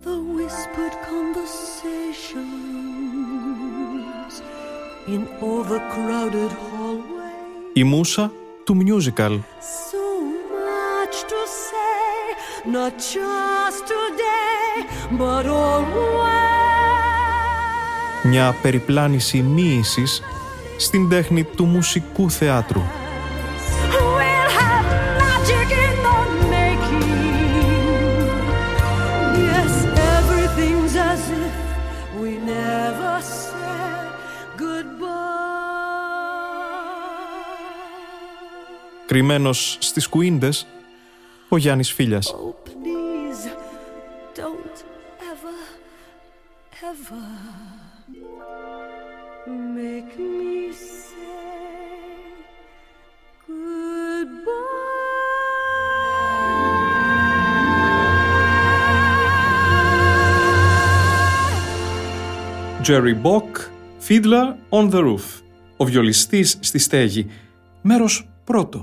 the whispered conversations in overcrowded hallways. Η μούσα του musical. So much to say, not just today, but always. Μια περιπλάνηση μοίησης στην τέχνη του μουσικού θεάτρου. Κρυμμένος στις κουίντες, ο Γιάννης Φίλιας. Oh, please, don't ever, ever make me say goodbye. Jerry Bock, Fiddler on the Roof. Ο βιολιστής στη στέγη. Μέρος πρώτο.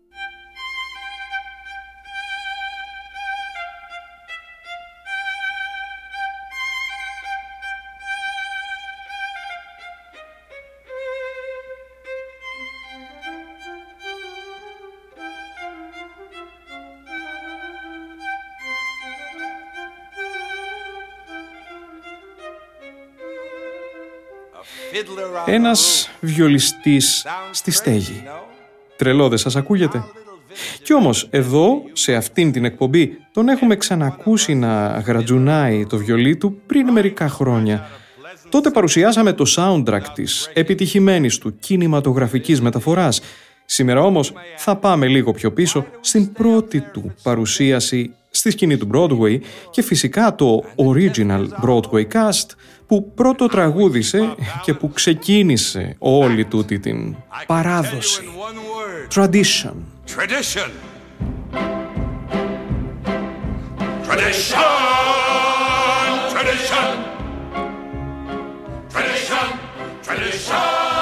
Ένας βιολιστής στη στέγη. Τρελό, δεν σας ακούγεται? Κι όμως εδώ, σε αυτήν την εκπομπή, τον έχουμε ξανακούσει να γρατζουνάει το βιολί του πριν μερικά χρόνια. Τότε παρουσιάσαμε το soundtrack της επιτυχημένης του κινηματογραφικής μεταφοράς. Σήμερα όμως θα πάμε λίγο πιο πίσω στην πρώτη του παρουσίαση στη σκηνή του Broadway και φυσικά το original Broadway cast που πρώτο τραγούδισε και που ξεκίνησε όλη τούτη την παράδοση. Tradition. Tradition. Tradition. Tradition. Tradition. Tradition.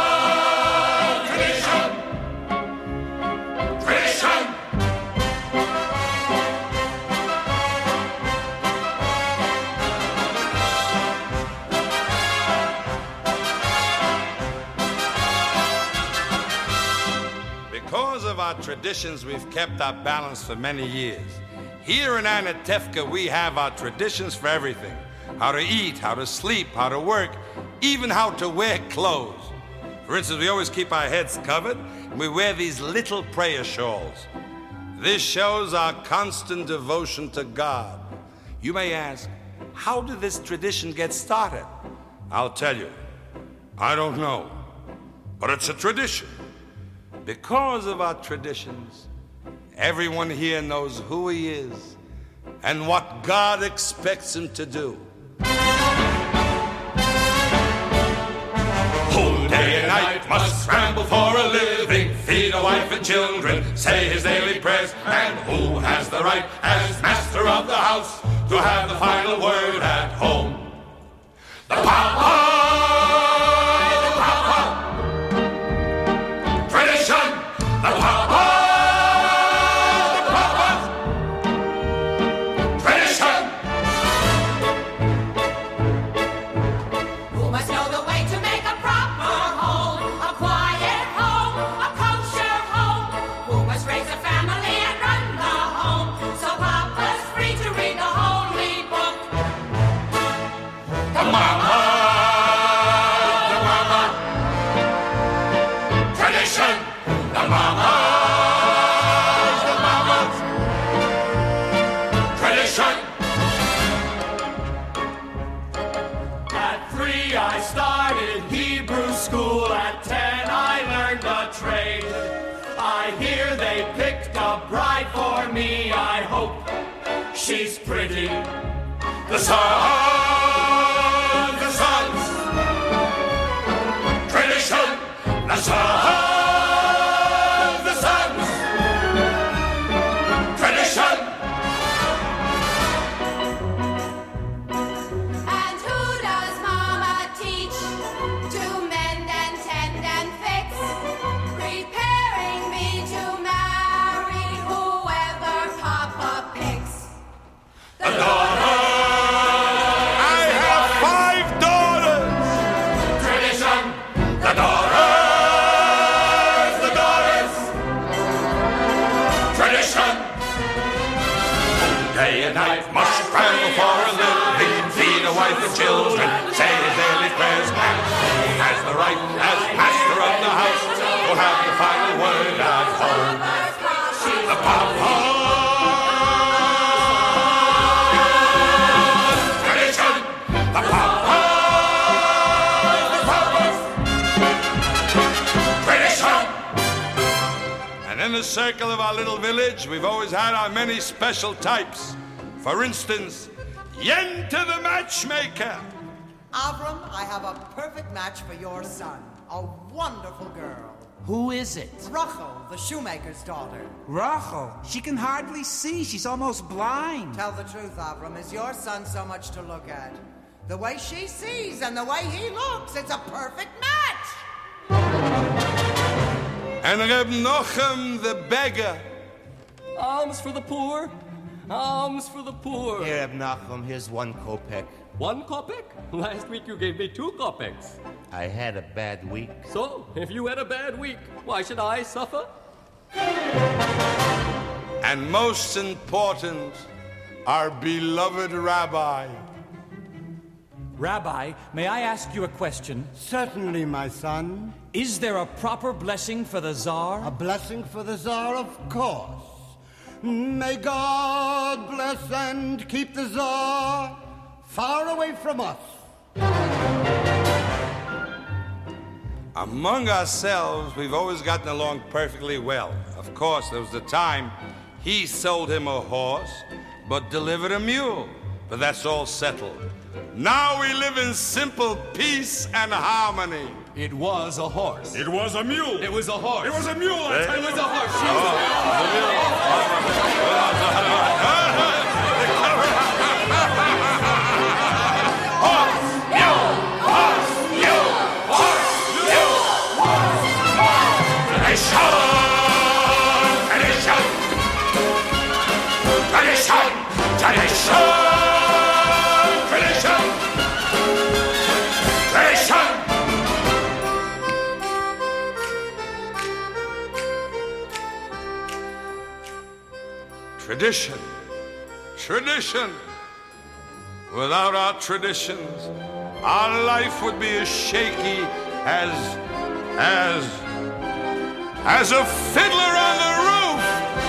Our traditions, we've kept our balance for many years. Here in Anatevka, we have our traditions for everything. How to eat, how to sleep, how to work, even how to wear clothes. For instance, we always keep our heads covered, and we wear these little prayer shawls. This shows our constant devotion to God. You may ask, how did this tradition get started? I'll tell you. I don't know, but it's a tradition. Because of our traditions, everyone here knows who he is and what God expects him to do. Who day and night must scramble for a living, feed a wife and children, say his daily prayers, and who has the right as master of the house to have the final word at home? The Papa! She's pretty. The sons, tradition. The sons, tradition. And who does Mama teach to mend and tend and fix, preparing me to marry whoever Papa picks? The daughters, for a living, feed a wife and children, say his daily prayers, and he has the right, as master of the house, to have the final word at home. The Papa. In the circle of our little village, we've always had our many special types. For instance, Yenta the matchmaker. Avram, I have a perfect match for your son. A wonderful girl. Who is it? Rachel, the shoemaker's daughter. Rachel? She can hardly see. She's almost blind. Tell the truth, Avram. Is your son so much to look at? The way she sees and the way he looks, it's a perfect match. And Reb Nochem the beggar. Alms for the poor. Alms for the poor. Here, Reb Nochem, here's 1 kopeck. 1 kopeck? Last week you gave me 2 kopecks. I had a bad week. So, if you had a bad week, why should I suffer? And most important, our beloved rabbi. Rabbi, may I ask you a question? Certainly, my son. Is there a proper blessing for the Tsar? A blessing for the Tsar, of course. May God bless and keep the Tsar far away from us. Among ourselves, we've always gotten along perfectly well. Of course, there was the time he sold him a horse, but delivered a mule. But that's all settled. Now we live in simple peace and harmony. It was a horse. It was a mule. It was a horse. It was a mule. It was a horse. Tradition. Tradition. Without our traditions, our life would be as shaky as a fiddler on the roof.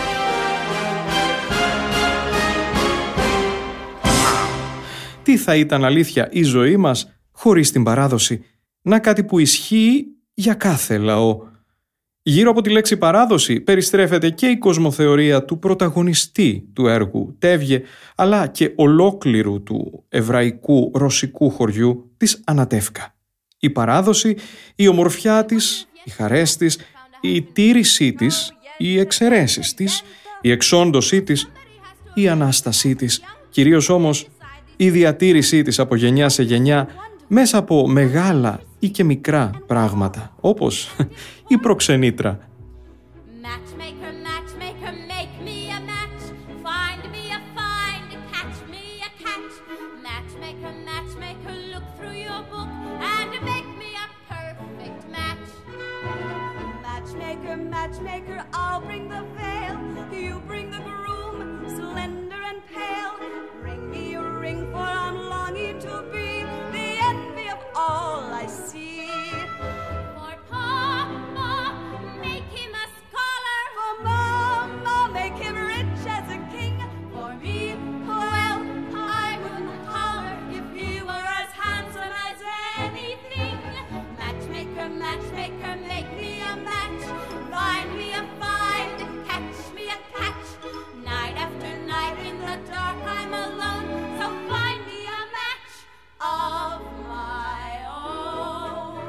Τι θα ήταν αλήθεια η ζωή μας χωρίς την παράδοση? Να κάτι που ισχύει για κάθε λαό. Γύρω από τη λέξη παράδοση περιστρέφεται και η κοσμοθεωρία του πρωταγωνιστή του έργου Τέβγε, αλλά και ολόκληρου του εβραϊκού ρωσικού χωριού της Ανατεύκα. Η παράδοση, η ομορφιά της, οι χαρές της, η τήρησή της, οι εξαιρέσεις της, η εξόντωσή της, η Ανάστασή της, κυρίως όμως η διατήρησή της από γενιά σε γενιά μέσα από μεγάλα ή και μικρά πράγματα, όπως η προξενήτρα. Matchmaker, matchmaker, make me a match. Find me a find, catch me a catch. Matchmaker, matchmaker, look through your book and make me a perfect match. Matchmaker, matchmaker, I'll bring the veil. You bring the groom, slender and pale. Bring me a ring, for I'm longing to be the envy of all I see. For Papa, make him a scholar. For Mama, make him rich as a king. For me, well, I wouldn't holler if he were as handsome as anything. Matchmaker, matchmaker, make me a match. Find me a find, catch me a catch. Night after night in the dark I'm alone, so find me a match of my own.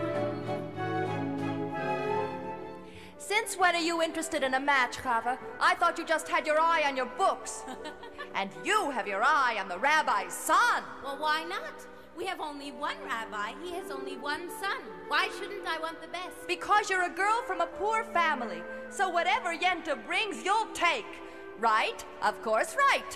Since when are you interested in a match, Chava? I thought you just had your eye on your books. And you have your eye on the rabbi's son. Well, why not? We have only one rabbi. He has only one son. Why shouldn't I want the best? Because you're a girl from a poor family. So whatever Yenta brings, you'll take. Right? Of course, right.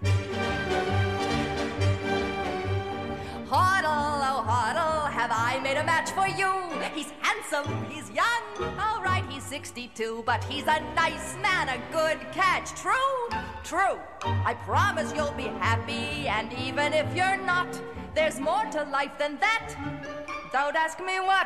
Hoddle, oh hoddle, have I made a match for you? He's handsome, he's young, all right, he's 62, but he's a nice man, a good catch, true? true. I promise you'll be happy, and even if you're not, there's more to life than that. Don't ask me what.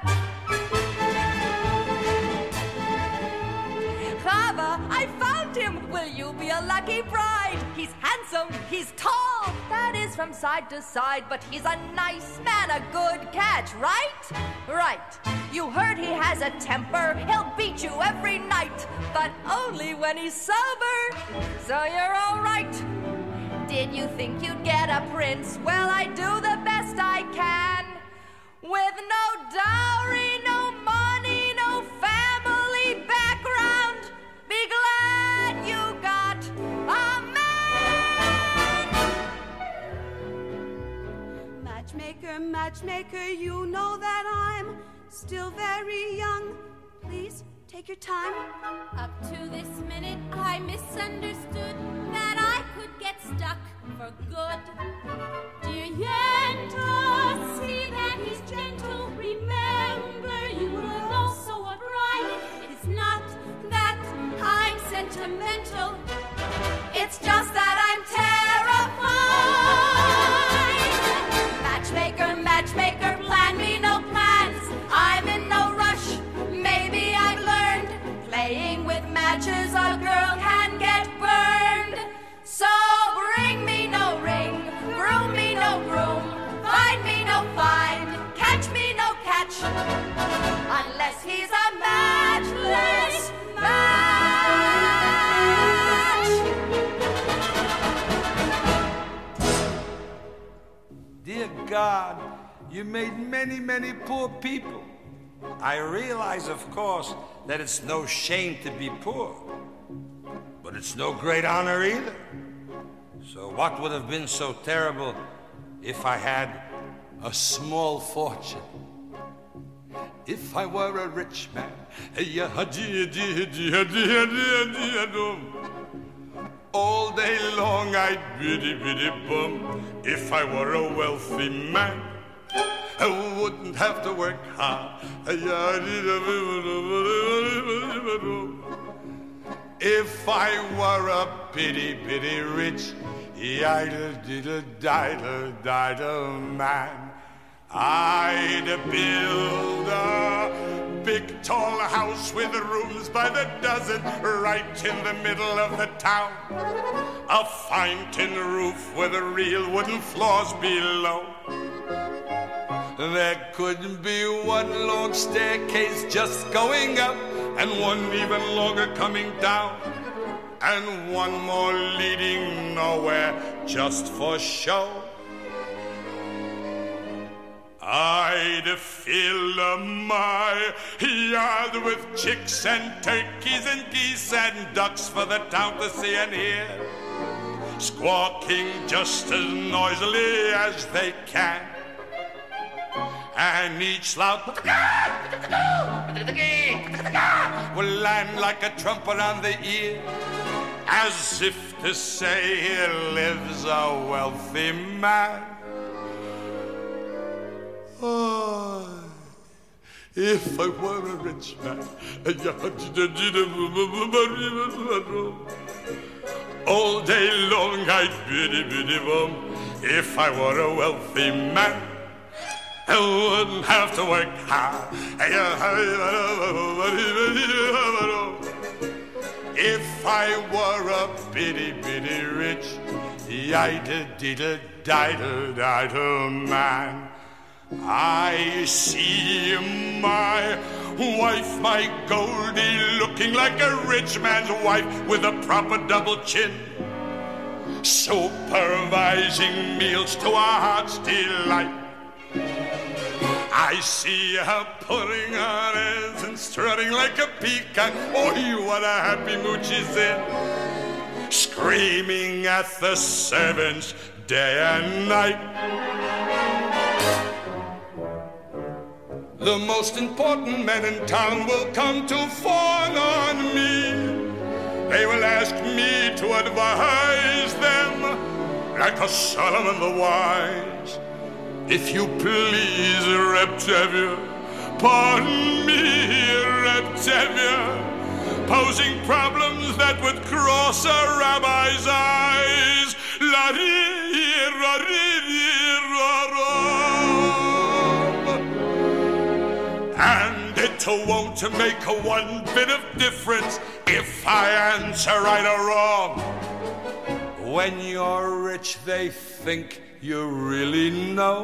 Chava, I found him. Will you be a lucky bride? He's handsome, he's tall, that is from side to side, but he's a nice man, a good catch, right? Right. You heard he has a temper, he'll beat you every night, but only when he's sober, so you're all right. Did you think you'd get a prince? Well, I do the best I can, with no dowry, no money, no family background. Be glad you got a man. Matchmaker, matchmaker, you know that I'm still very young. Please take your time. Up to this minute, I misunderstood that I could get stuck for good. Dear Yenta, see that he's gentle. Remember, you are also a bride. It's not that I'm sentimental. It's just that I'm terrified. Matchmaker, matchmaker, plan me no plans. I'm in no rush. Maybe I've learned playing with matches, a girl can get burned. So bring me no ring, groom me no groom, find me no find, catch me no catch, unless he's a matchless match. Dear God, you made many, many poor people. I realize, of course, that it's no shame to be poor, but it's no great honor either. So what would have been so terrible if I had a small fortune? If I were a rich man, all day long I'd biddy bum. If I were a wealthy man, I wouldn't have to work hard. If I were a bitty rich, diddle man, I'd build a big tall house with rooms by the dozen right in the middle of the town. A fine tin roof with real wooden floors below. There couldn't be one long staircase just going up, and one even longer coming down, and one more leading nowhere just for show. I'd fill my yard with chicks and turkeys and geese and ducks for the town to see and hear, squawking just as noisily as they can. And each loud will land like a trumpet on the ear, as if to say, here lives a wealthy man. Oh, if I were a rich man, all day long I'd biddy bum. If I were a wealthy man, I wouldn't have to work hard. If I were a bitty rich, diddle man, I see my wife, my Goldie, looking like a rich man's wife with a proper double chin, supervising meals to our heart's delight. I see her putting her airs and strutting like a peacock. Oh, what a happy mood she's in, screaming at the servants day and night. The most important men in town will come to fawn on me. They will ask me to advise them like a Solomon the wise. If you please, Reptavia, pardon me, Reptavia, posing problems that would cross a rabbi's eyes. And it won't make one bit of difference if I answer right or wrong. When you're rich, they think you really know.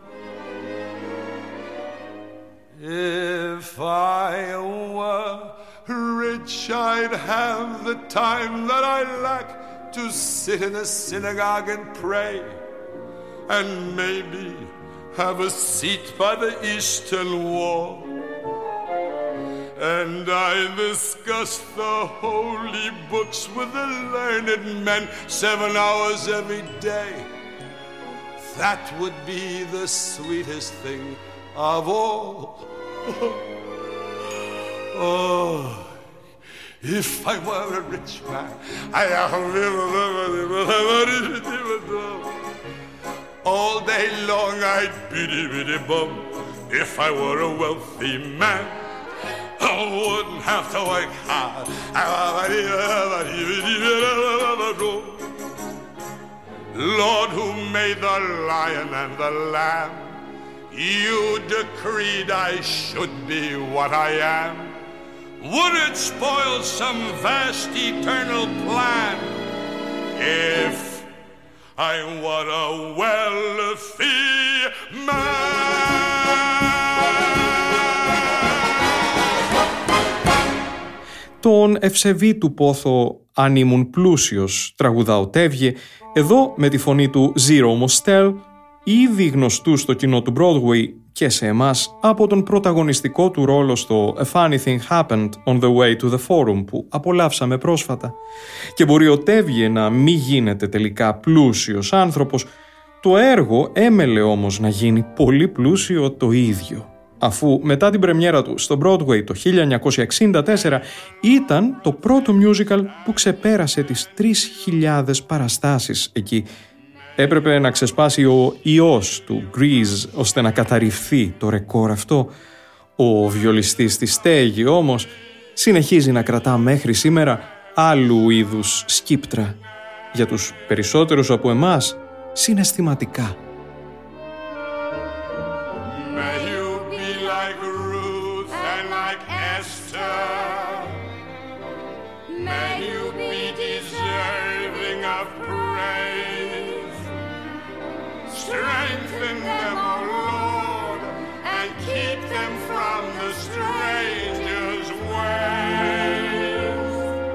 If I were rich, I'd have the time that I lack to sit in a synagogue and pray, and maybe have a seat by the Eastern Wall. And I discuss the holy books with the learned men 7 hours every day. That would be the sweetest thing of all. Oh, if I were a rich man, all day long I'd biddy-biddy-bum. If I were a wealthy man, I wouldn't have to work hard. Lord, who made the lion and the lamb, you decreed I should be what I am. Would it spoil some vast eternal plan if I were a wealthy man? Τον ευσεβή του πόθο «Αν ήμουν πλούσιος» τραγουδά ο Τέβιε, εδώ με τη φωνή του Zero Mostel, ήδη γνωστού στο κοινό του Broadway και σε εμάς από τον πρωταγωνιστικό του ρόλο στο A Funny Thing Happened on the Way to the Forum που απολαύσαμε πρόσφατα. Και μπορεί ο Τέβιε να μη γίνεται τελικά πλούσιος άνθρωπος, το έργο έμελε όμως να γίνει πολύ πλούσιο το ίδιο, αφού μετά την πρεμιέρα του στο Broadway το 1964 ήταν το πρώτο musical που ξεπέρασε τις 3.000 παραστάσεις εκεί. Έπρεπε να ξεσπάσει ο ιός του Grease ώστε να καταρριφθεί το ρεκόρ αυτό. Ο βιολιστής στη στέγη όμως συνεχίζει να κρατά μέχρι σήμερα άλλου είδους σκύπτρα. Για τους περισσότερους από εμάς συναισθηματικά. Strengthen them, O Lord, and keep them from the stranger's ways.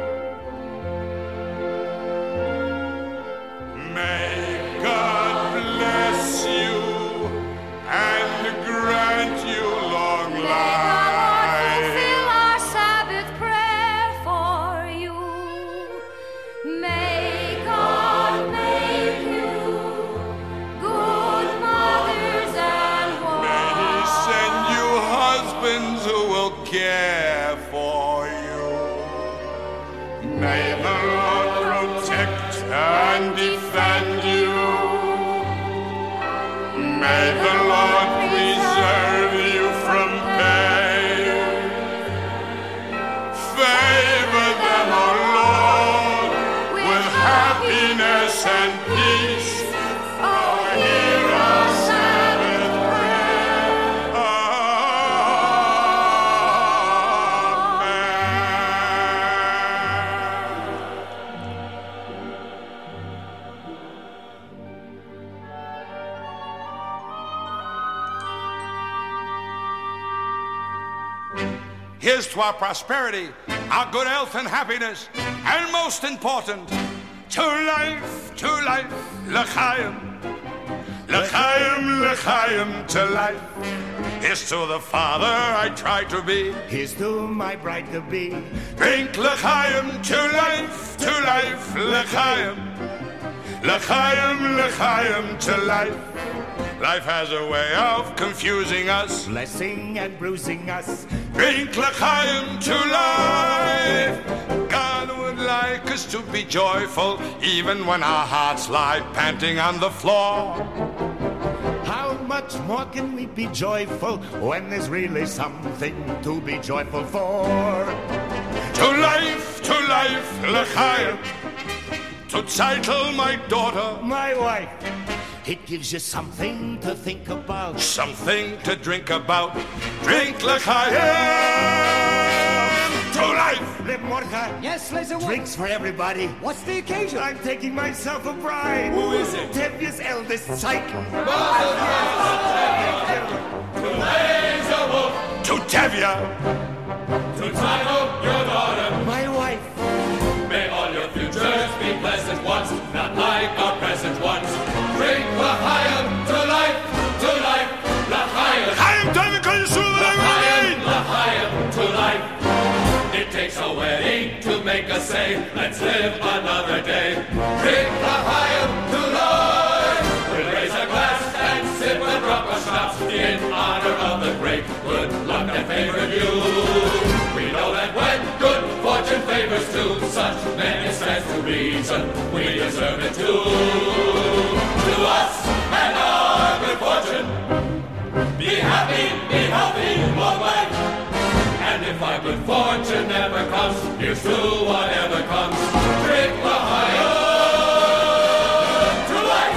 May God bless you and grant you long life. May the Lord fulfill our Sabbath prayer for you. May God make you who will care for you. May the Lord protect and defend you. May the Lord preserve you from pain. Favor them, O Lord, with happiness and peace. Oh, hear our Sabbath prayer. Here's to our prosperity, our good health and happiness, and most important, to life, l'chaim. L'chaim, l'chaim, to life. Here's to the father I try to be. Here's to my bride to be. Drink l'chaim, to life, l'chaim. L'chaim, l'chaim, to life. Life has a way of confusing us, blessing and bruising us. Drink l'chaim to life. God would like us to be joyful, even when our hearts lie panting on the floor. How much more can we be joyful when there's really something to be joyful for? To life, l'chaim. To title my daughter, my wife. It gives you something to think about. Something to drink about. Drink l'chaim. To life. Live Mordechai. Yes, Laser. Drinks for everybody. What's the occasion? I'm taking myself a bride. Who is it? Tevye's eldest Cycle. To Tevye. To title your daughter, my wife. May all your futures be pleasant ones, not like our present ones. Drink l'chaim to life, l'chaim. L'chaim, l'chaim to life. It takes a wedding to make us say, let's live another day. Drink l'chaim to life. We'll raise a glass and sip a drop of schnapps in honor of the great good luck that favored you. We know that when good fortune favors to such men it stands to reason we deserve it too. To us and our good fortune, be happy, be healthy, long life. And if our good fortune never comes, here's to whatever comes. Drink l'chaim to life.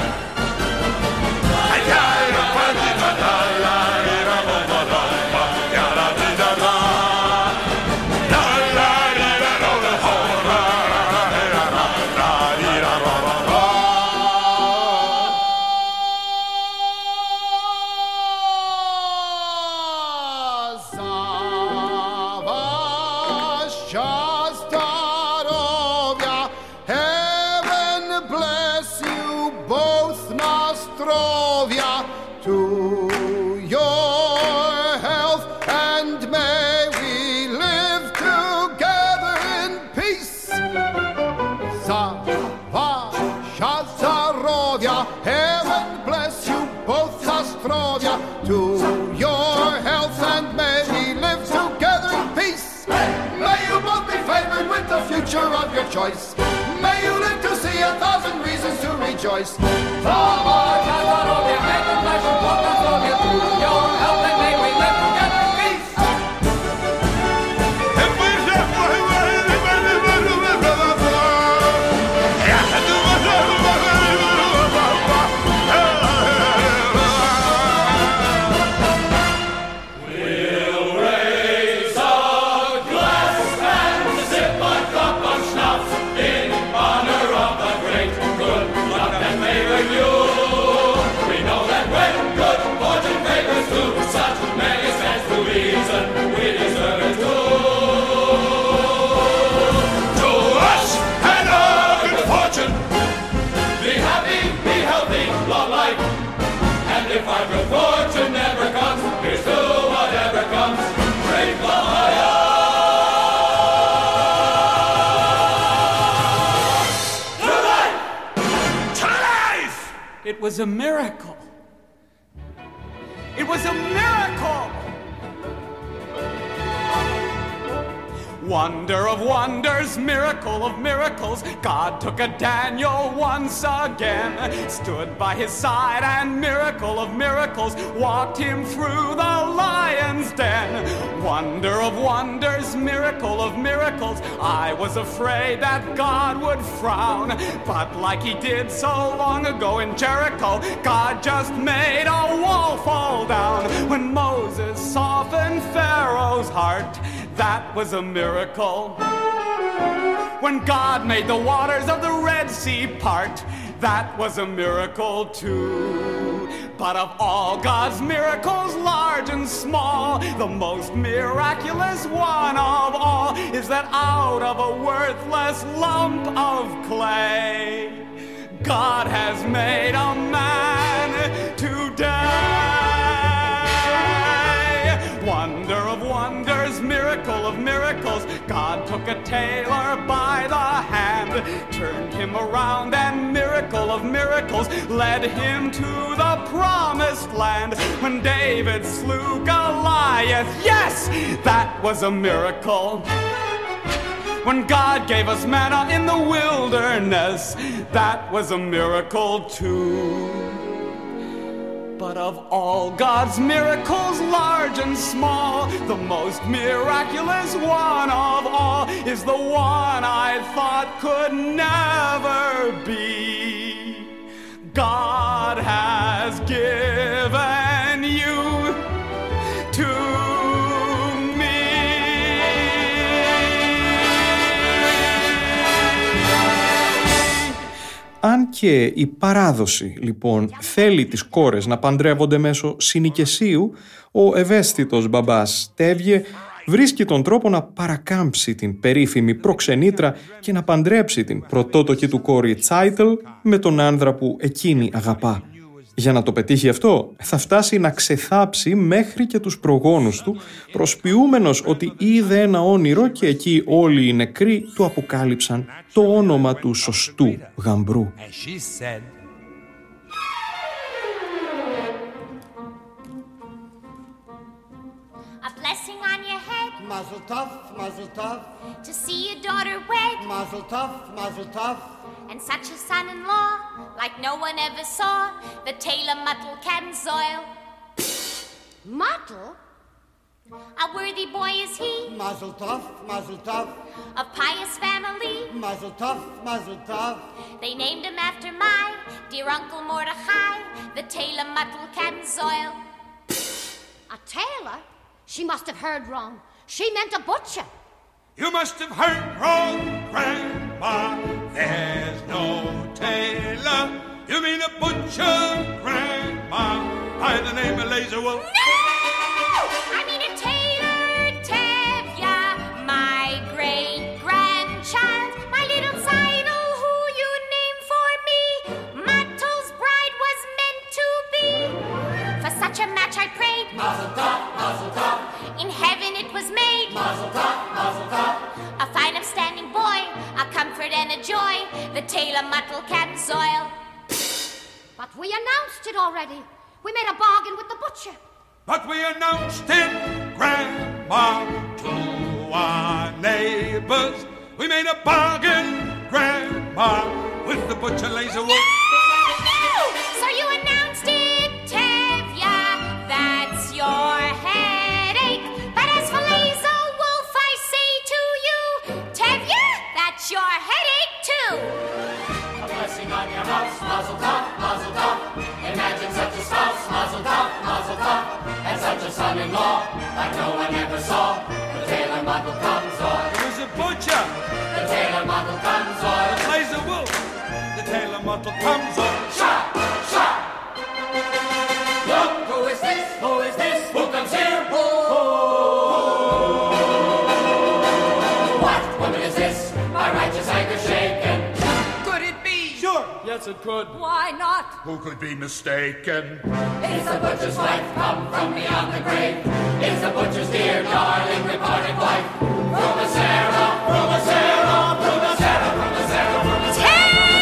To your health and may we live together in peace. May you both be favored with the future of your choice. May you live to see 1,000 reasons to rejoice. To your health and may we live together in peace. If our good fortune never comes, here's to whatever comes. Drink l'chaim to life! To life! It was a miracle. It was a miracle! Wonder of wonders, miracle of miracles, God took a Daniel once again, stood by his side and miracle of miracles, walked him through the lion's den. Wonder of wonders, miracle of miracles, I was afraid that God would frown, but like he did so long ago in Jericho, God just made a wall fall down. When Moses softened Pharaoh's heart, that was a miracle. When God made the waters of the Red Sea part, that was a miracle too. But of all God's miracles, large and small, the most miraculous one of all is that out of a worthless lump of clay, God has made a man today. Wonder of wonders, miracle of miracles, God took a tailor by the hand, turned him around, and miracle of miracles, led him to the promised land. When David slew Goliath, yes, that was a miracle. When God gave us manna in the wilderness, that was a miracle too. But of all God's miracles, large and small, the most miraculous one of all is the one I thought could never be. God has given you to me. Αν και η παράδοση λοιπόν θέλει τις κόρες να παντρεύονται μέσω συνοικεσίου, ο ευαίσθητος μπαμπάς Τέβιε βρίσκει τον τρόπο να παρακάμψει την περίφημη προξενήτρα και να παντρέψει την πρωτότοκη του κόρη Τσάιτλ με τον άνδρα που εκείνη αγαπά. Για να το πετύχει αυτό, θα φτάσει να ξεθάψει μέχρι και τους προγόνους του, προσποιούμενος ότι είδε ένα όνειρο και εκεί όλοι οι νεκροί του αποκάλυψαν το όνομα του σωστού γαμπρού. Mazel tov, mazel tov. To see your daughter wed. Mazel tov, mazel tov. And such a son-in-law, like no one ever saw, the Taylor Muttle Camzoil. Muttle? A worthy boy is he. Mazel tov, mazel tov. Of pious family. Mazel tov, mazel tov. They named him after my dear Uncle Mordechai, the Taylor Muttle Camzoil. A tailor? She must have heard wrong. She meant a butcher. You must have heard wrong, Grandma. There's no tailor. You mean a butcher, Grandma, by the name of Laser Wolf? No! I mean a tailor, Tevya, my great-grandchild, my little Seidel, who you named for me. Muttle's bride was meant to be. For such a match I prayed. Mazel tov, mazel tov. In heaven it was made. Mazel tov, mazel tov. A fine upstanding boy, a comfort and a joy, the Taylor Muttle Camzoil. But we announced it already. We made a bargain with the butcher. But we announced it, Grandma, to our neighbors. We made a bargain, Grandma, with the butcher Laser Wolf. No! So you announced it, Tevya, that's your headache. But as for Laser Wolf, I say to you, Tevya, that's your headache too. A blessing on your house, mazel tov, mazel tov. Imagine such a spouse, mazel tov, mazel tov. And such a son-in-law, like no one ever saw. The Taylor Muttle Camzoil. It was a butcher. The Taylor Muttle Camzoil. Laser Wolf. The Taylor Muttle Camzoil. Shot, shot. Look, who is this? Who is this? Who comes here? What woman is this? My righteous anger shaken. Could it be? Sure. Yes, it could. Why not? Who could be mistaken? Is the butcher's wife come from beyond the grave? Is the butcher's dear, darling, departed wife? From a Sarah, from a Sarah, from a Sarah, from a Sarah, from a Sarah.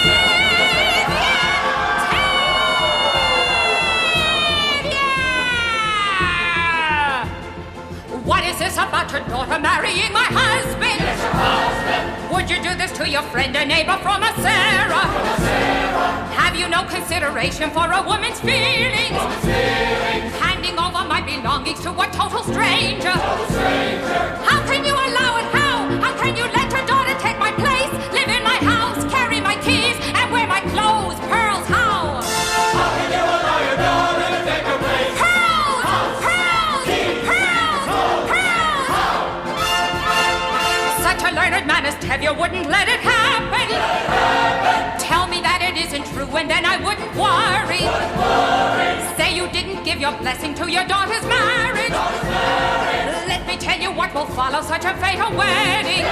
What is this about your daughter marrying my husband? Yes, your husband. Would you do this to your friend and neighbor from a Sarah? From a Sarah. Have you no consideration for a woman's feelings? Woman's feelings. Handing over my belongings to a total stranger. Total stranger. How can you allow it? How can you let your daughter take my place, live in my house, carry my keys, and wear my clothes? Pearls, how? How can you allow your daughter to take her place? Pearls! Pearls! Pearls! Pearls! Such a learned man as Tevye wouldn't let it happen. Tell me that it isn't true and then I wouldn't worry. Say you didn't give your blessing to your daughter's marriage. Let me tell you what will follow such a fatal wedding.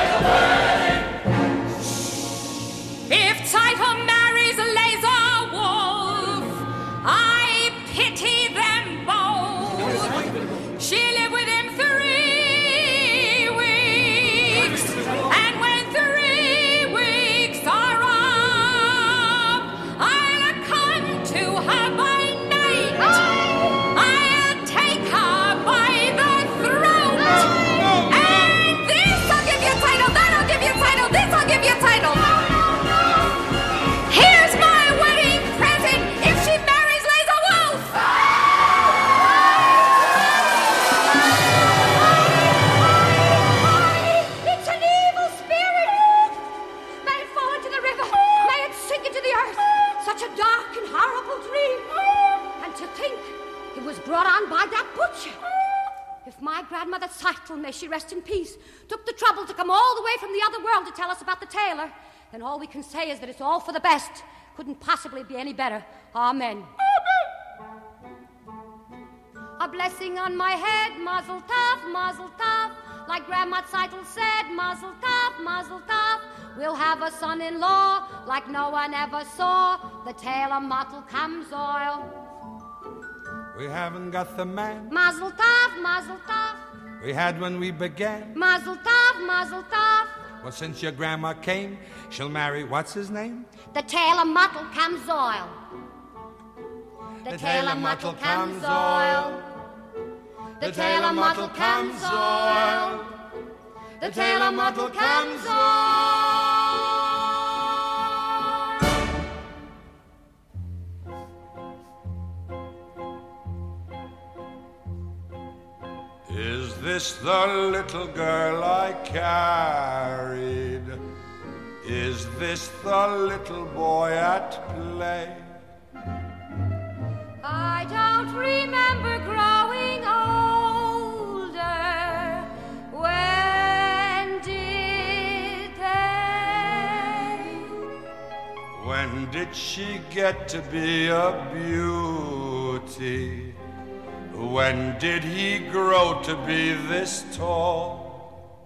If Title marries Laser Wolf, I pity them both. She lived with him 3 weeks, and when 3 weeks are up, I'll come to her by night. I'll take her by the throat. And this I'll give you title, that I'll give you title, this I'll give you title. Here's my wedding present if she marries Laser It was brought on by that butcher. If my grandmother Seitel, may she rest in peace, took the trouble to come all the way from the other world to tell us about the tailor, then all we can say is that it's all for the best. Couldn't possibly be any better. Amen. A blessing on my head, mazel tov, mazel tov. Like Grandma Seitel said, mazel tov, mazel tov. We'll have a son-in-law like no one ever saw. The tailor Mottel comes oil. We haven't got the man Mazel tov, mazel tov. we had when we began. Mazel tov, mazel tov. Well, since your grandma came, she'll marry, what's his name? The tailor Mottel comes oil. The tailor Mottel comes oil. The tailor Mottel comes oil. The tailor Mottel comes oil. Is this the little girl I carried? Is this the little boy at play? I don't remember growing older. When did they? When did she get to be a beauty? When did he grow to be this tall?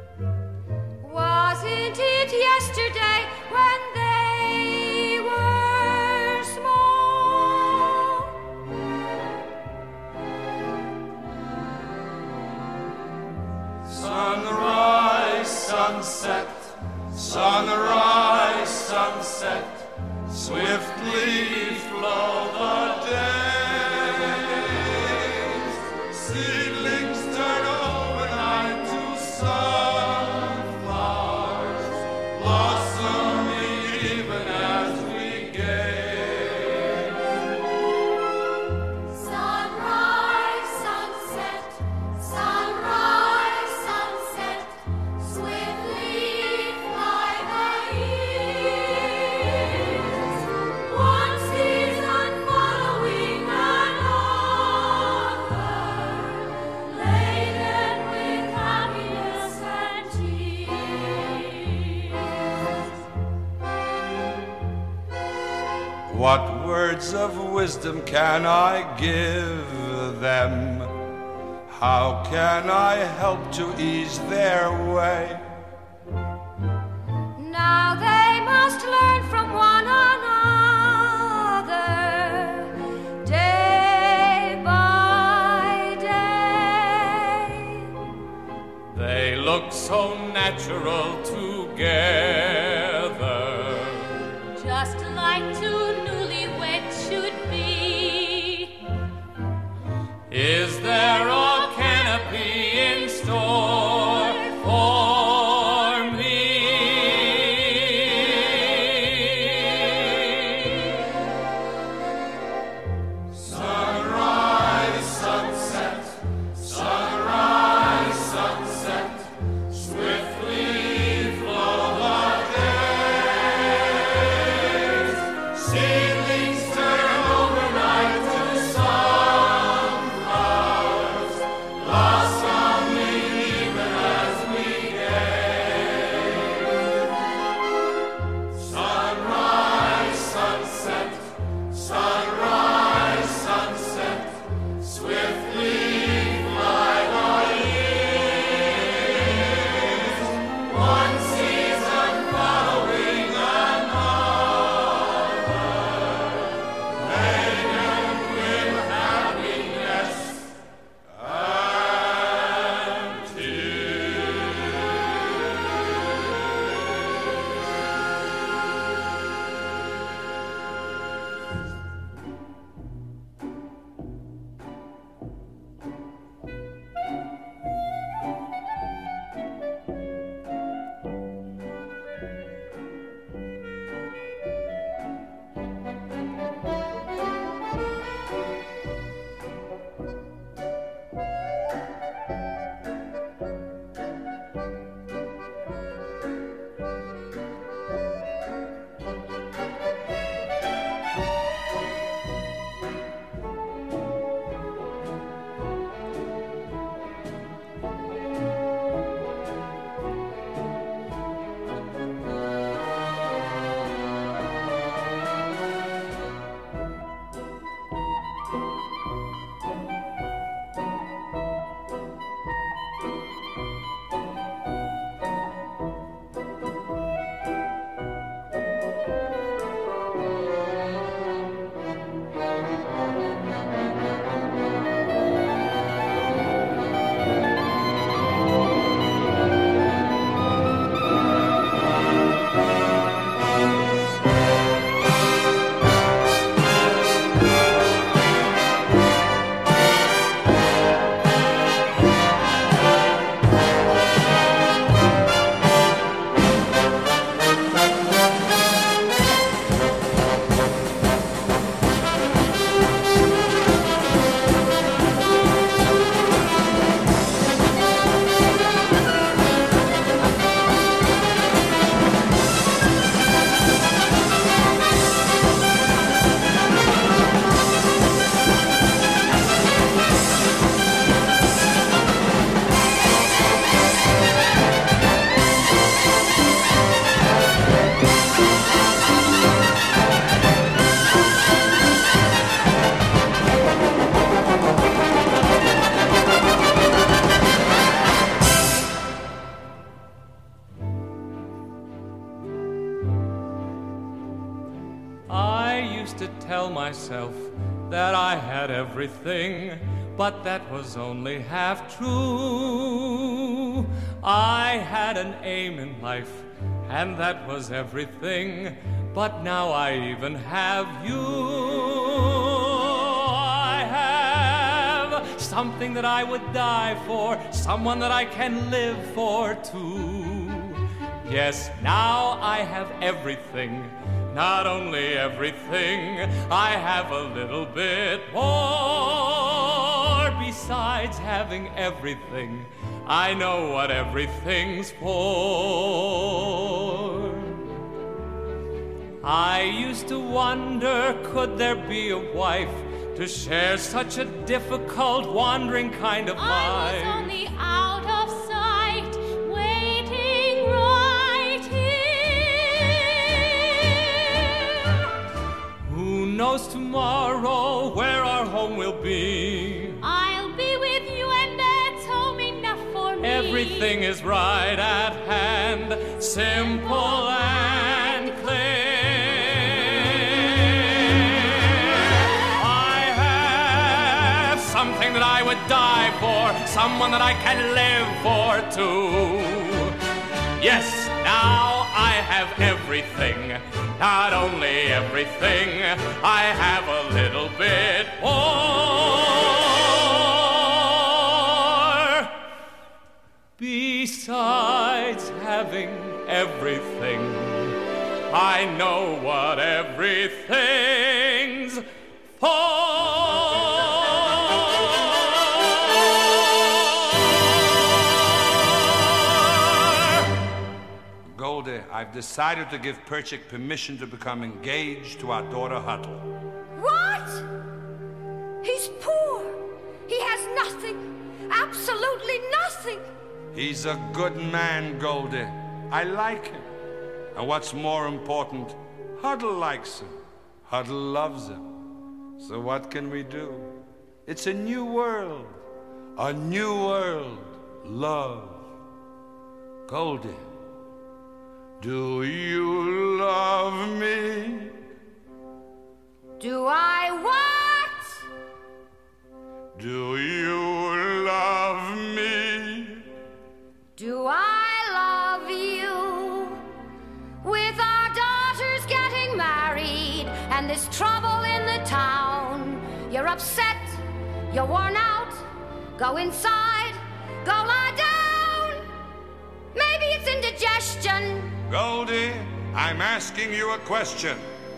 Wasn't it yesterday when they were small? Sunrise, sunset, sunrise, sunset, swiftly flow the days. Seedlings turn overnight to sunflowers, blossoming even as we gaze. Sunrise, sunset, sunrise, sunset, swiftly fly the years. One season following another, laden with happiness and tears. What words of wisdom can I give them? How can I help to ease their way? Now they must learn from one another, day by day. They look so natural together. Just like two newlyweds should be. Is there a canopy in store for me? Sunrise, sunset, sunrise, sunset, swiftly flow the myself that I had everything, but that was only half true. I had an aim in life, and that was everything, but now I even have you. I have something that I would die for, someone that I can live for too. Yes, now I have everything. Not only everything, I have a little bit more. Besides having everything, I know what everything's for. I used to wonder, could there be a wife to share such a difficult, wandering kind of life? I was only out of sight, waiting right here. Who knows tomorrow where our home will be? I'll be with you, and that's home enough for me. Everything is right at hand, simple and clear. Something that I would die for, someone that I can live for too. Yes, now I have everything, not only everything, I have a little bit more. Besides having everything, I know what everything's for. I've decided to give Perchik permission to become engaged to our daughter Huddle. What? He's poor. He has nothing. Absolutely nothing. He's a good man, Goldie. I like him. And what's more important, Huddle likes him. Huddle loves him. So what can we do? It's a new world. A new world. Love. Goldie. Do you love me? Do I what? Do you love me? Do I love you? With our daughters getting married and this trouble in the town, you're upset, you're worn out, go inside, go lie down. Maybe it's indigestion. Goldie, I'm asking you a question.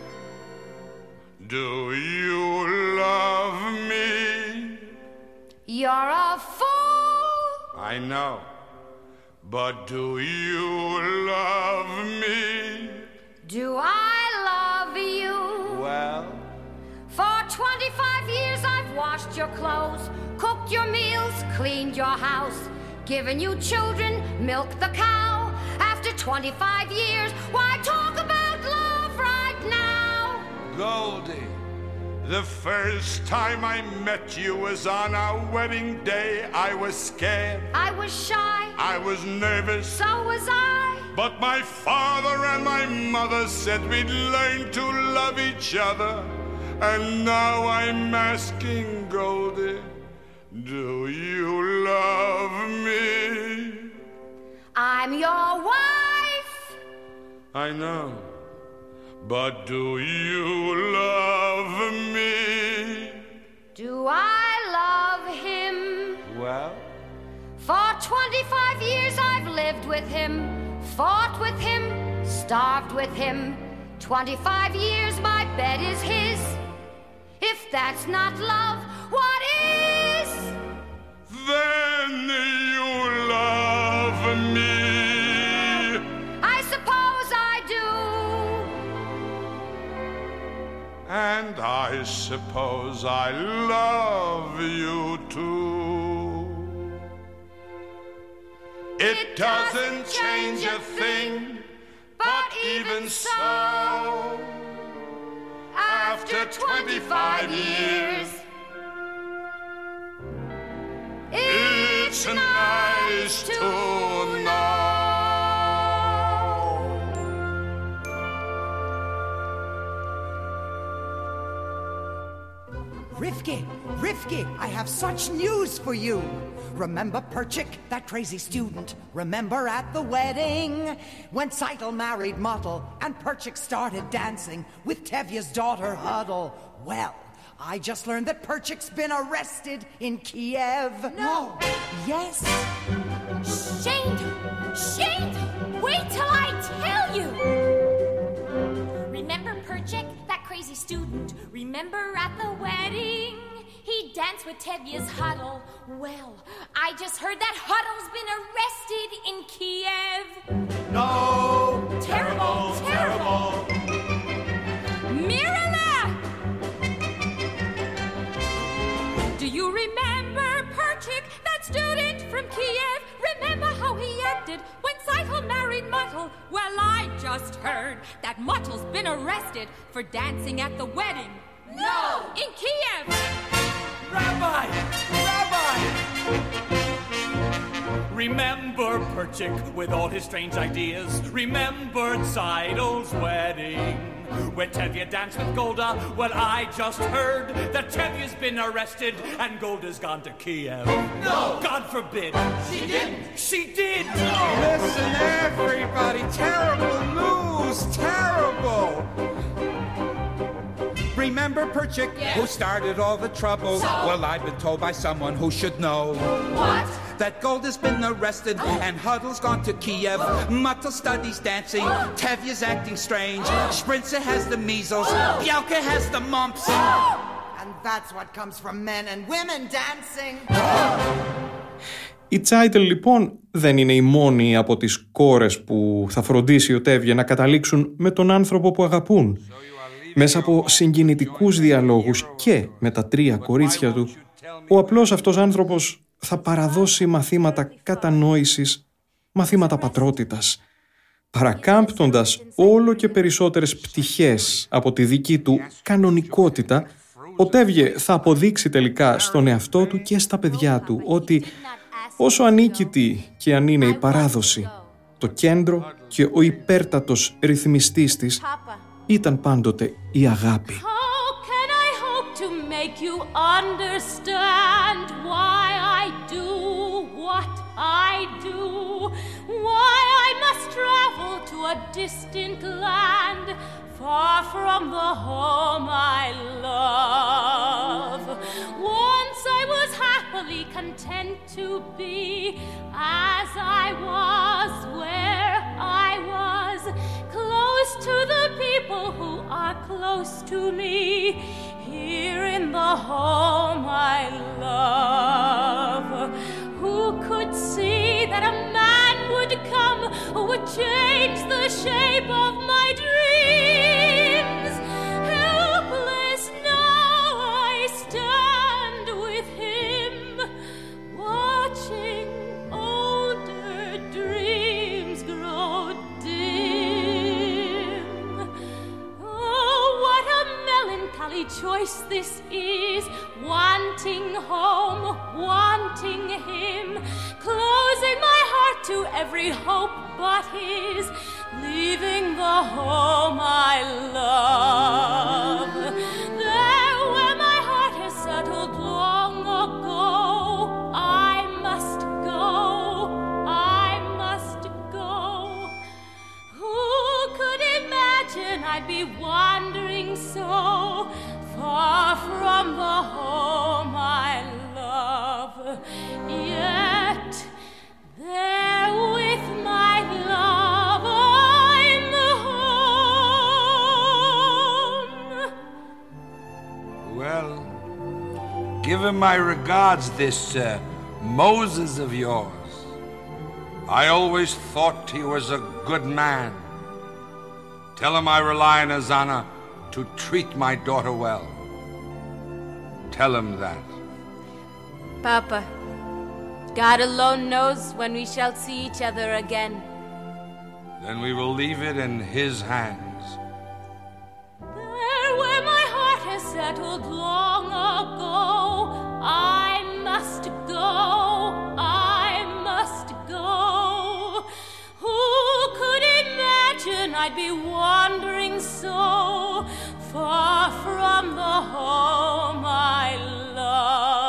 Do you love me? You're a fool. I know. But do you love me? Do I love you? Well? For 25 years I've washed your clothes, cooked your meals, cleaned your house, given you children, milked the cow. After 25 years, why talk about love right now? Goldie, the first time I met you was on our wedding day. I was scared. I was shy. I was nervous. So was I. But my father and my mother said we'd learn to love each other. And now I'm asking, Goldie, do you love me? I'm your wife. I know. But do you love me? Do I love him? Well? For 25 years I've lived with him, fought with him, starved with him. 25 years my bed is his. If that's not love, what is? Then you love me. I suppose I do. And I suppose I love you too. It doesn't change a thing, but even so, after 25 years, it's nice to know. Tefke, I have such news for you. Remember Perchik, that crazy student? Remember at the wedding when Seitel married Muttle and Perchik started dancing with Tevye's daughter Huddle? Well, I just learned that Perchik's been arrested in Kiev. No. Yes. Shade! Wait till I tell you! Remember Perchik, that crazy student? Remember at the wedding? He danced with Tevye's Huddle. Well, I just heard that Huddle's been arrested in Kiev. No! Terrible! Mirala! Do you remember Perchik, that student from Kiev? Remember how he acted when Seitel married Muttle? Well, I just heard that Muttle's been arrested for dancing at the wedding. No! In Kiev! Rabbi! Remember Perchik with all his strange ideas. Remembered Seidel's wedding when Tevye danced with Golda. Well, I just heard that Tevye's been arrested and Golda's gone to Kiev. No! God forbid. She didn't. She did! No. Listen, everybody. Terrible news. Terrible. Remember Perchik, yes, who started all the trouble? So? Well, I've been told by someone who should know. What? That Golda's been arrested and Huddle's gone to Kiev. Muttle studies dancing. Tevye's acting strange. Sprinza has the measles. Bielka has the mumps. And that's what comes from men and women dancing. Η Τσάιτελ λοιπόν δεν είναι η μόνη από τις κόρες που θα φροντίσει ο Τέβιε να καταλήξουν με τον άνθρωπο που αγαπούν. Μέσα από συγκινητικούς διαλόγους και με τα 3 κορίτσια του, ο απλός αυτός άνθρωπος θα παραδώσει μαθήματα κατανόησης, μαθήματα πατρότητας, παρακάμπτοντας όλο και περισσότερες πτυχές από τη δική του κανονικότητα. Ο Τέβιε θα αποδείξει τελικά στον εαυτό του και στα παιδιά του ότι όσο ανίκητη και αν είναι η παράδοση, το κέντρο και ο υπέρτατος ρυθμιστής της ήταν πάντοτε η αγάπη. How can I hope to make you understand why I do what I do? Why I must travel to a distant land, far from the home I love. Once I was happily content to be as I was, where I was, close to the people who are close to me, here in the home I love. Who could see that a man would come who would change the shape of my dreams? Helpless now I stand with him, watching older dreams grow dim. Oh, what a melancholy choice this is, wanting home, wanting him, closing my heart to every hope but his, leaving the home I love. There where my heart has settled long ago, I must go, I must go. Who could imagine I'd be wandering so far from the home I love? Yet there with my love I'm home. Well, give him my regards, this Moses of yours. I always thought he was a good man. Tell him I rely on his honor to treat my daughter well. Tell him that. Papa, God alone knows when we shall see each other again. Then we will leave it in his hands. There where my heart has settled long ago, I must go, I must go. Who could imagine I'd be wandering so far from the home I love?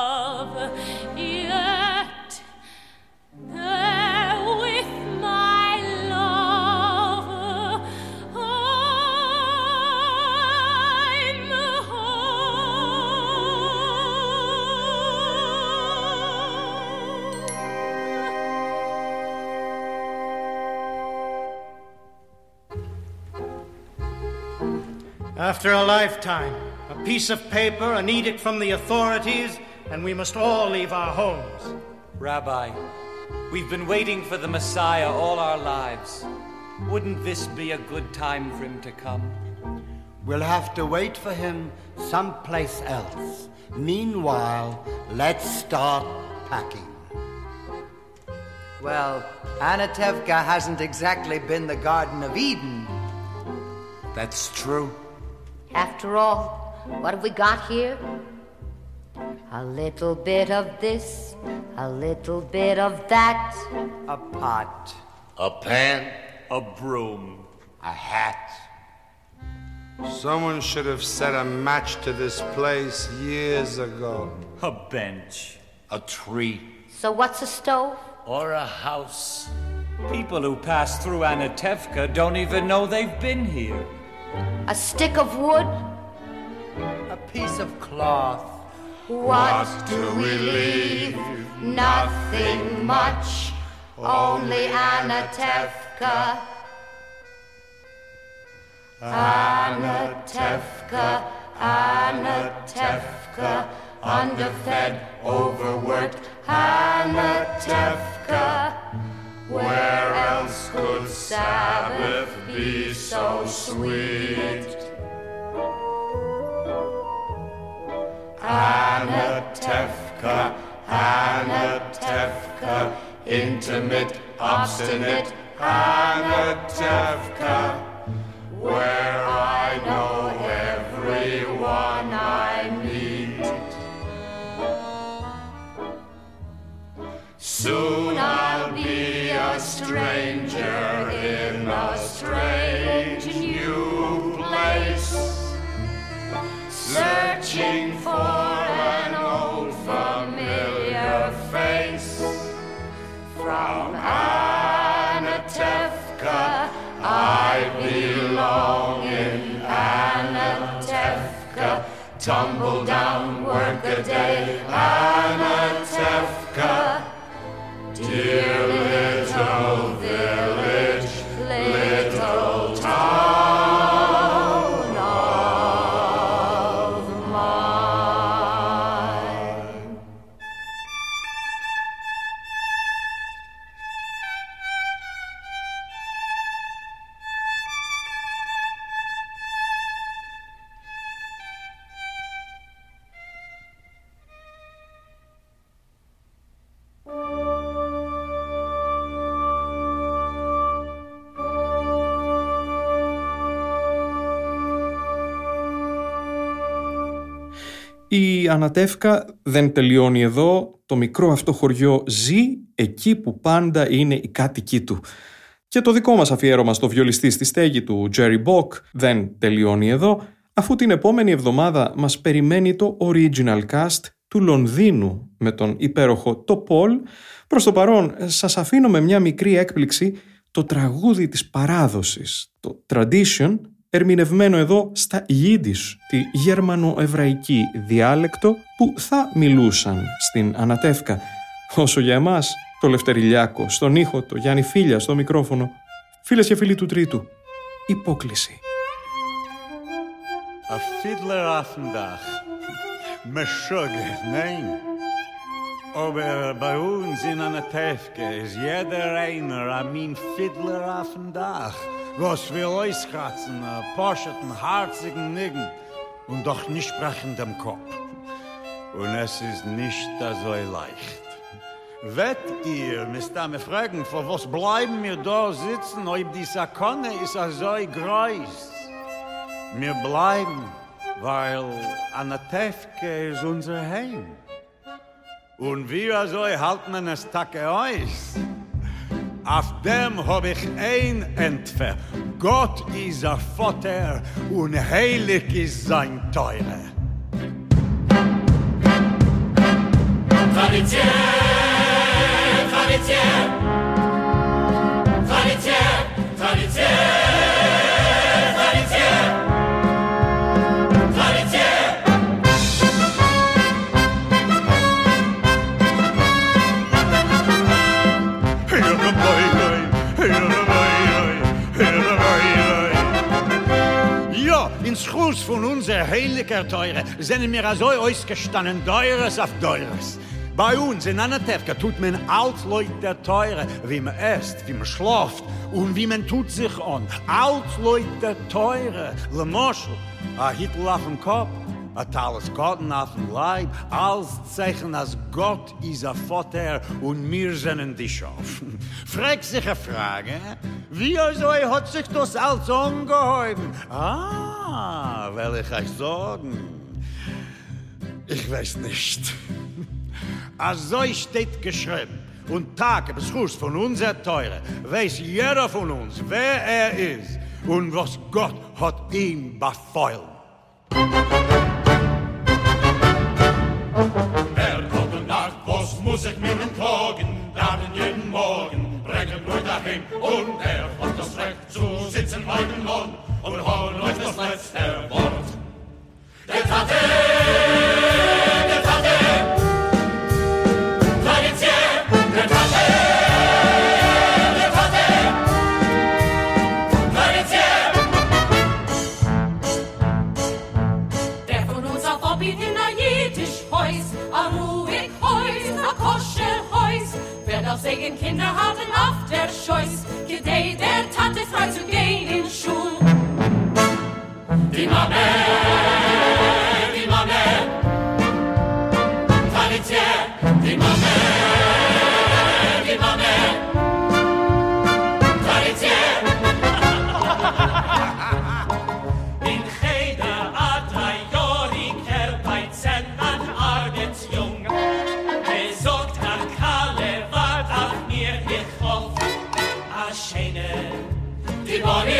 After a lifetime, a piece of paper, an edict from the authorities, and we must all leave our homes. Rabbi, we've been waiting for the Messiah all our lives. Wouldn't this be a good time for him to come? We'll have to wait for him someplace else. Meanwhile, let's start packing. Well, Anatevka hasn't exactly been the Garden of Eden. That's true. After all, what have we got here? A little bit of this, a little bit of that. A pot. A pan. A broom. A hat. Someone should have set a match to this place years ago. A bench. A tree. So what's a stove? Or a house. People who pass through Anatevka don't even know they've been here. A stick of wood? A piece of cloth. What do we leave? Nothing much, only Anatevka. Anatevka, Anatevka, underfed, overworked, Anatevka. Where else could Sabbath be so sweet? Anatevka, Anatevka, intimate, obstinate, Anatevka. Where I know everyone I meet. Soon I'll be a stranger in a strange new place, searching for an old familiar face. From Anatevka I belong in Anatevka. Tumble down, work a day, Anatevka. Dear little village, little town of mine. Η Ανατεύκα δεν τελειώνει εδώ. Το μικρό αυτό χωριό ζει εκεί που πάντα είναι οι κάτοικοι του. Και το δικό μας αφιέρωμα στο βιολιστή στη στέγη του Jerry Bock δεν τελειώνει εδώ, αφού την επόμενη εβδομάδα μας περιμένει το original cast του Λονδίνου με τον υπέροχο το Paul. Προς το παρόν σας αφήνω με μια μικρή έκπληξη το τραγούδι της παράδοσης, το Tradition, ερμηνευμένο εδώ στα Yiddish, τη γερμανοεβραϊκή διάλεκτο που θα μιλούσαν στην Ανατεύκα. Όσο για εμάς, το Λευτερηλιάκο, στον ήχο, το Γιάννη Φίλια, στο μικρόφωνο. Φίλες και φίλοι του Τρίτου, υπόκληση. A fiddler auf dem Dach. Meshuggah, nein. Aber bei uns in Anatevka ist jeder einer ein Fiddler auf dem Dach. Was will auskratzen, poscherten, harzigen Niggen und doch nicht sprechendem Kopf. Und es ist nicht so leicht. Wett ihr, müsst ihr mich fragen, vor was bleiben wir da sitzen, ob die Sakone ist so groß? Wir bleiben, weil Anatevka ist unser Heim. Und wir so halten es Tage aus. Auf dem hab ich ein Entfer. Gott ist ein Vater und heilig ist sein Teure. Tradition, Tradition, Tradition, Tradition. In Gruß von unser heiliger Teure sind mir so ausgestanden, Deures auf Deures. Bei uns in Anatevka tut man Altleute Teure, wie man esst, wie man schläft und wie man tut sich an. Altleute Teure, le Moschel, a Hitler auf dem Kopf, a Talis Gotten auf dem Leib, als Zeichen, als Gott ist ein Vater und wir sind die Schaf. Frag sich eine Frage, wie also hat sich das alles angehäuben? Will ich euch sagen? Ich weiß nicht. Also steht geschrieben, und Tage bis Fuß von unser Teure weiß jeder von uns, wer er ist und was Gott hat ihm befehlt. Wer kommt und Nacht, was muss ich mit ihm klagen? Laden jeden Morgen, bringen nur dahin. Und er hat das Recht zu sitzen bei dem Lohn und holen euch das letzte Wort. Der Tate, der Tate, Tradition, der Tate, der Tate, Tradition. Der von uns auf Obbit in a jiddisch Häus, a ruhig Häus, a koscher Häus. Wer darf Segen Kinder haben auf der Scheuß, gedei der Tate frei zu gehen in Schul. Die Mame, Tradition, die Mame, Tradition. In Cheder a 3 Jahriger bei 10 an Arbeitsjung. Besorgt a Kalle, wart auf mir, ich hoff, a Schöne. Die Bonnie,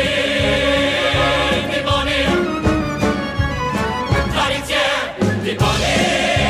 Tradition, die Bonnie.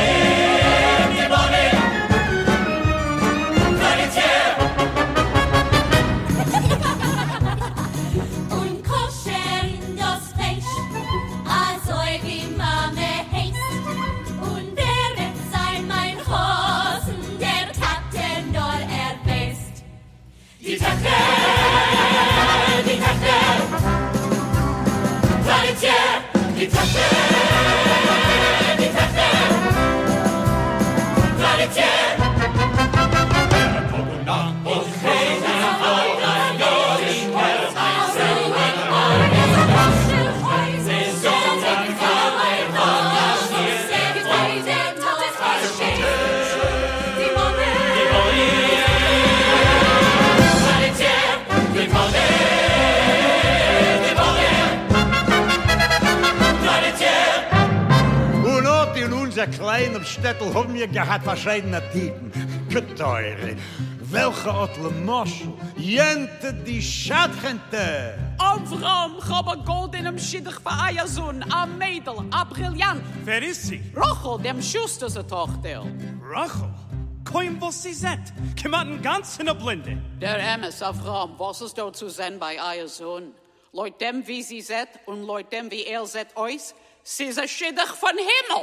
Kleinem Städtel haben wir gehabt verschiedene Typen. Geteure, welche hat le Moschel, jente die Schadchente. Avram, ich hab ein Gold in einem Schiddich für Eiersohn, ein Mädel, ein Brillant. Wer ist sie? Rachel, dem Schusterse Tochter. Rachel? Koim, was sie seht? Kematen ganz in der Blinde. Der Emes, Avram, was ist dort zu sehen bei Eiersohn? Leut dem, wie sie seht, und leut dem, wie seht euch, sie ist ein Schiddich von Himmel.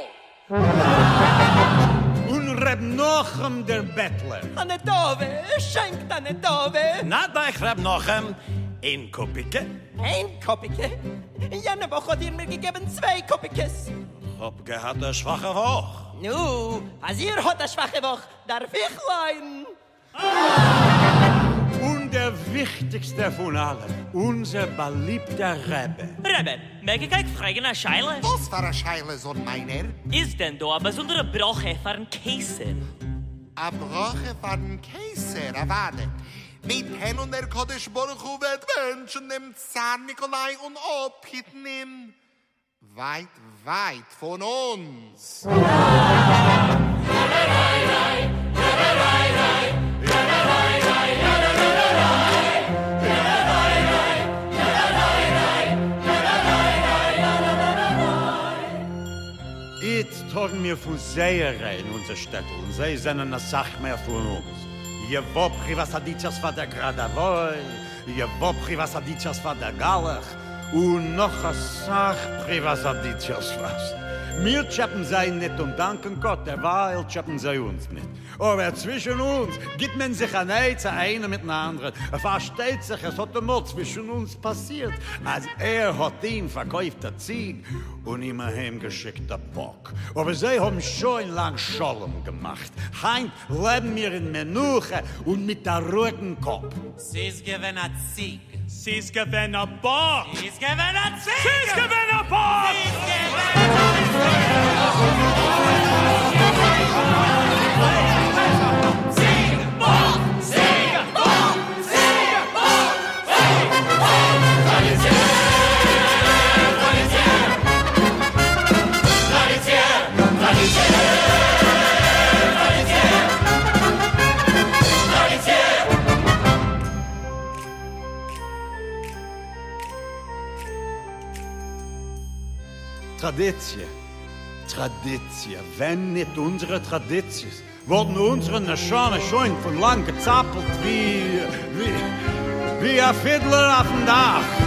Und Reb Nochem der Bettler. Eine Dove, schenkt eine Dove. Na, da ich Reb Nochem, ein Kopike. Ein Kopike? In jener Woche hat ihr mir gegeben 2 Kopikes. Hab gehabt eine schwache Woche. Nu, als ihr hat eine schwache Woche, darf ich leiden. Und der wichtigste von allen, unser beliebter Rebbe. Rebbe, mag ich euch fragen eine Scheile? Was für eine Scheile, Sohn meiner? Ist denn da eine besondere Brache für einen Käse? Eine Brache für einen Käse, warte. Mit Hen und der Kodesh Baruch Hu wird Menschen dem Zahn Nikolai und Obhit nehmen. Weit, weit von uns. Jetzt tragen wir von Seherei in unser Städtel und sie sind eine Sache mehr von uns. Je wopri was aditjas va der Gradavoy, je wopri was aditjas va der Galach und noch a Sach was aditjas was. Wir chappen sei nicht und danken Gott, derweil chappen sei uns nicht. Aber zwischen uns gibt man sich ein Ei zu einer mit dem anderen. Versteht sich, es hat einmal zwischen uns passiert, als hat ihn verkauft der Zieg und ihm heimgeschickt der Bock. Aber sie haben schon lang Scholem gemacht. Heim leben wir in Menuche und mit der ruhigen Kopf. Sie ist gewinn a Zieg. Sie ist gewinn a Bock. Sie ist gewinn a Zieg. Sie ist gewinn a Bock. Sie ist gewinn Traditie, wenn nicht unsere Traditions, wurden unsere Naschane schon von lang gezappelt wie ein Fiddler auf dem Dach.